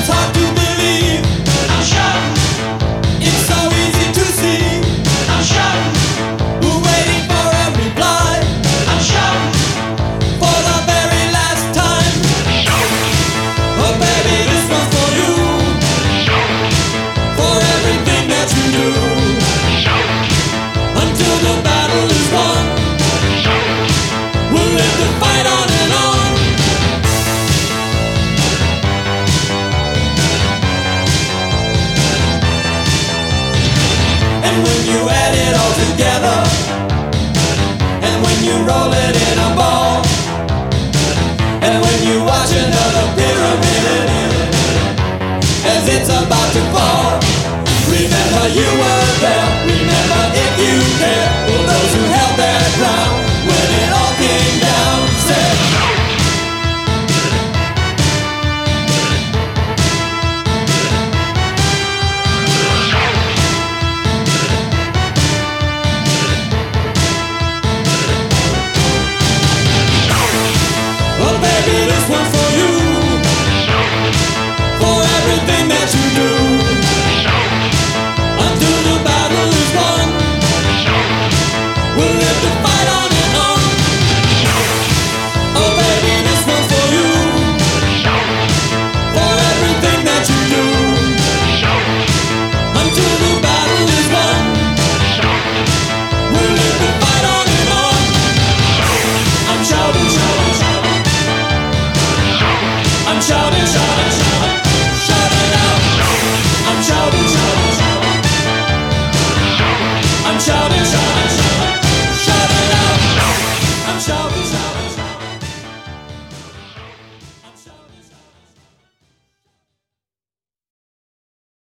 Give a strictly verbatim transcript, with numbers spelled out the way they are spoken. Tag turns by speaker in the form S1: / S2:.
S1: hard to believe. I'm shouting. It's so easy to see. I'm shouting. We're waiting for a reply. I'm shouting for the very last time. Oh baby, this one's for you. For everything that you do. Until the battle is won. We'll live to fight on and on. And when you add it all together, and when you roll it in a ball, and when you watch another pyramid as it's about to fall, remember you were there. Remember if you care for those who held their ground when it all came down. Say oh baby, this one's for you. For everything that you do. Until the battle is won. We'll live to fight on and on. Oh baby, this one's for you. For everything that you do. Until the battle is won. We'll live to fight on and on. I'm shouting, shouting, shouting. I'm shouting, shouting, shouting. Shouting out. I'm shouting, shouting, shouting. I'm shouting, shouting.